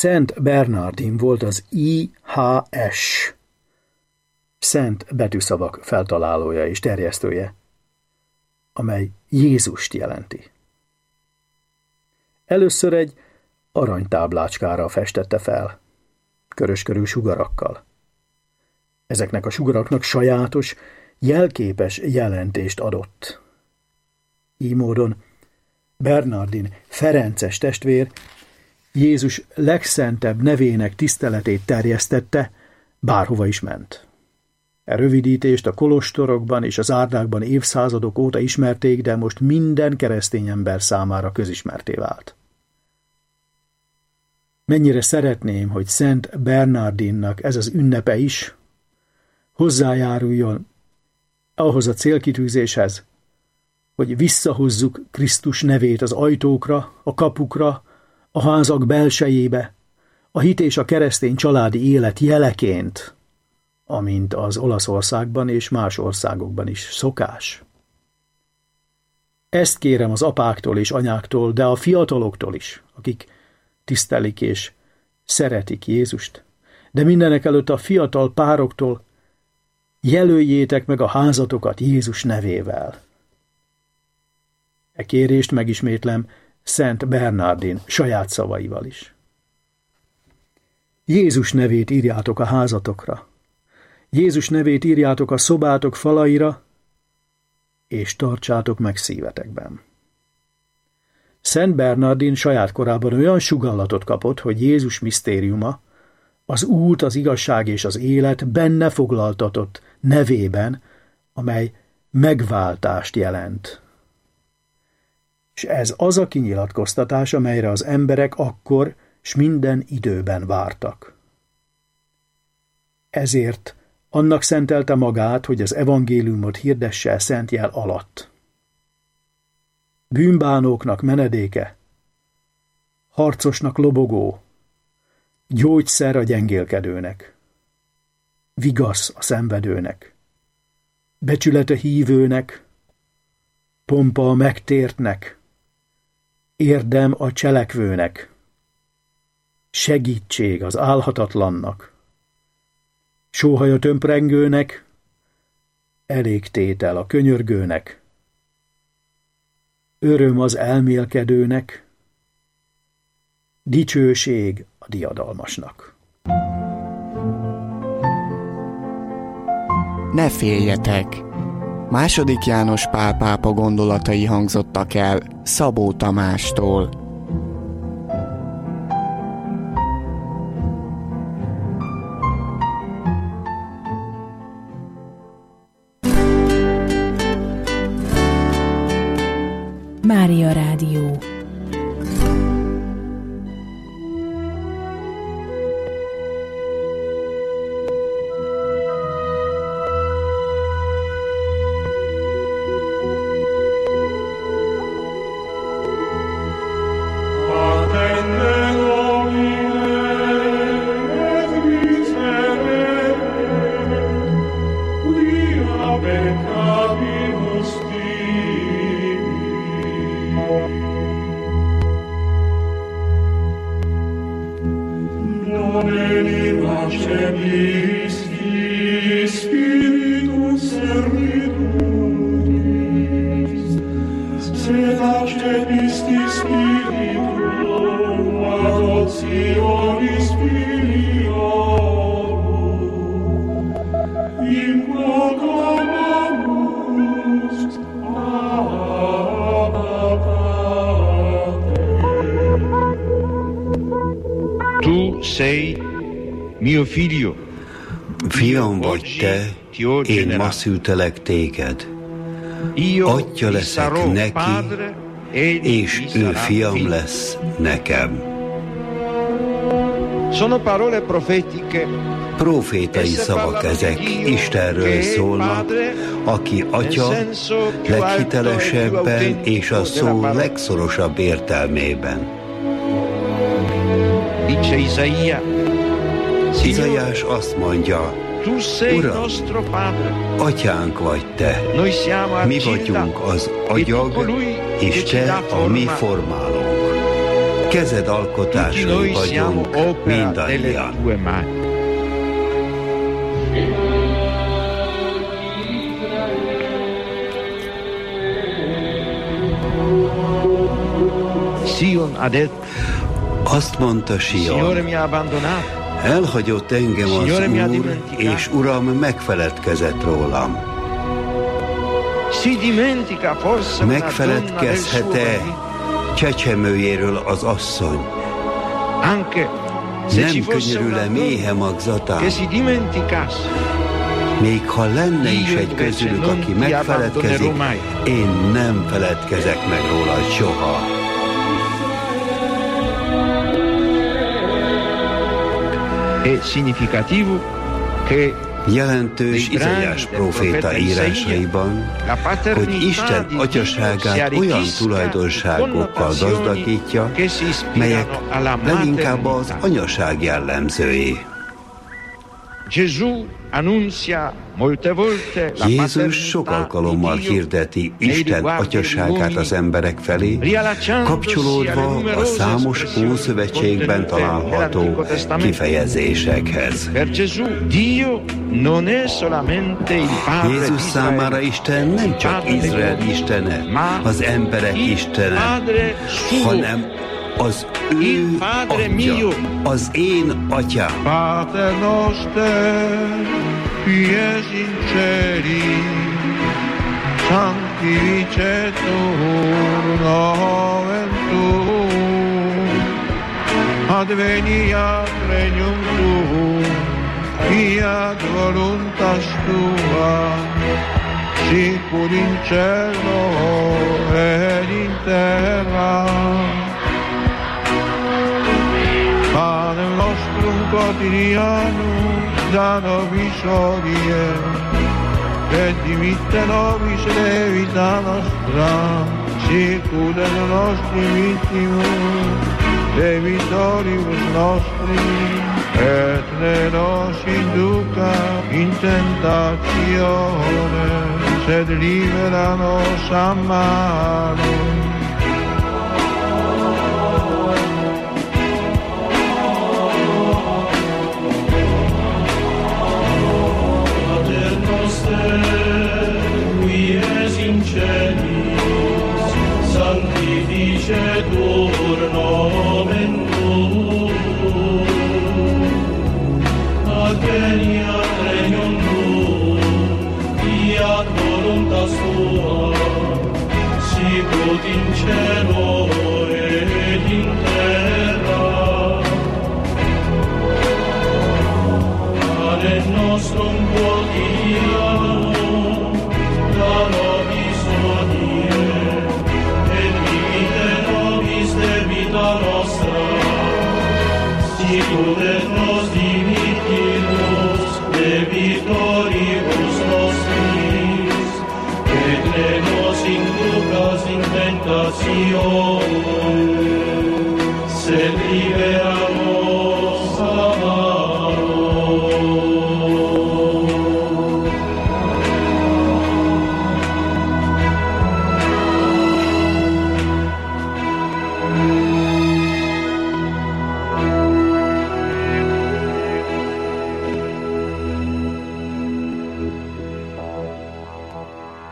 Szent Bernardin volt az IHS, szent betűszavak feltalálója és terjesztője, amely Jézust jelenti. Először egy aranytáblácskára festette fel, köröskörű sugarakkal. Ezeknek a sugaraknak sajátos, jelképes jelentést adott. Így módon Bernardin ferences testvér Jézus legszentebb nevének tiszteletét terjesztette, bárhova is ment. E rövidítést a kolostorokban és az árdákban évszázadok óta ismerték, de most minden keresztény ember számára közismerté vált. Mennyire szeretném, hogy Szent Bernardinnak ez az ünnepe is hozzájáruljon ahhoz a célkitűzéshez, hogy visszahozzuk Krisztus nevét az ajtókra, a kapukra, a házak belsejébe, a hit és a keresztény családi élet jeleként, amint az Olaszországban és más országokban is szokás. Ezt kérem az apáktól és anyáktól, de a fiataloktól is, akik tisztelik és szeretik Jézust, de mindenekelőtt a fiatal pároktól, jelöljétek meg a házatokat Jézus nevével. E kérést megismétlem Szent Bernardin saját szavaival is. Jézus nevét írjátok a házatokra, Jézus nevét írjátok a szobátok falaira, és tartsátok meg szívetekben. Szent Bernardin saját korában olyan sugallatot kapott, hogy Jézus misztériuma, az út, az igazság és az élet benne foglaltatott nevében, amely megváltást jelent. És ez az a kinyilatkoztatás, amelyre az emberek akkor s minden időben vártak. Ezért annak szentelte magát, hogy az evangéliumot hirdesse szent jel alatt. Bűnbánóknak menedéke, harcosnak lobogó, gyógyszer a gyengélkedőnek, vigasz a szenvedőnek, becsülete hívőnek, pompa a megtértnek, érdem a cselekvőnek, segítség az álhatatlannak, sóhaj a tömprengőnek, elégtétel a könyörgőnek, öröm az elmélkedőnek, dicsőség a diadalmasnak. Ne féljetek! II. János Pál pápa gondolatai hangzottak el Szabó Tamástól. Mária Rádió. Fiam vagy te, én ma szültelek téged. Atya leszek neki, és ő fiam lesz nekem. Profétai szavak ezek, Istenről szólnak, aki atya leghitelesebben és a szó legszorosabb értelmében. Izaiás azt mondja, Uram, atyánk vagy te, mi vagyunk az agyag, és te a mi formálónk. kezed alkotásai vagyunk mindannyian. Azt mondta Sion, elhagyott engem az Úr, és Uram megfeledkezett rólam. Megfeledkezhet-e csecsemőjéről az asszony? Nem könyörül-e méhe magzatán? Még ha lenne is egy közülük, aki megfeledkezik, én nem feledkezek meg róla soha. Jelentős Izaiás próféta írásaiban, hogy Isten atyaságát olyan tulajdonságokkal gazdagítja, melyek leginkább az anyaság jellemzői. Jézus sok alkalommal hirdeti Isten atyaságát az emberek felé, kapcsolódva a számos Ószövetségben található kifejezésekhez. Jézus számára Isten nem csak Izrael istene, az emberek istene, hanem az ő atya, az én atyám. Pater noster, qui es in celi, sanctificetur nomen tuum, adveniat regnum tuum, fiat voluntas tua, sicur in cielo et in terra. Panem nostrum quotidianum da nobis hodie, et dimitte nobis debita nostra, sicur et nostri vittimus debitoribus nostri, et ne nos induca in tentatione, sed libera nos a malo. Sanctificetur nomen tuum, adveniat regnum tuum, fiat voluntas tua, sicut in cielo et in terra. Panem nostrum quotidianum da nobis hodie, debita nostra, sicur et nos dimittimus debitoribus nostris, et ne nos inducas in tentatione, sed libera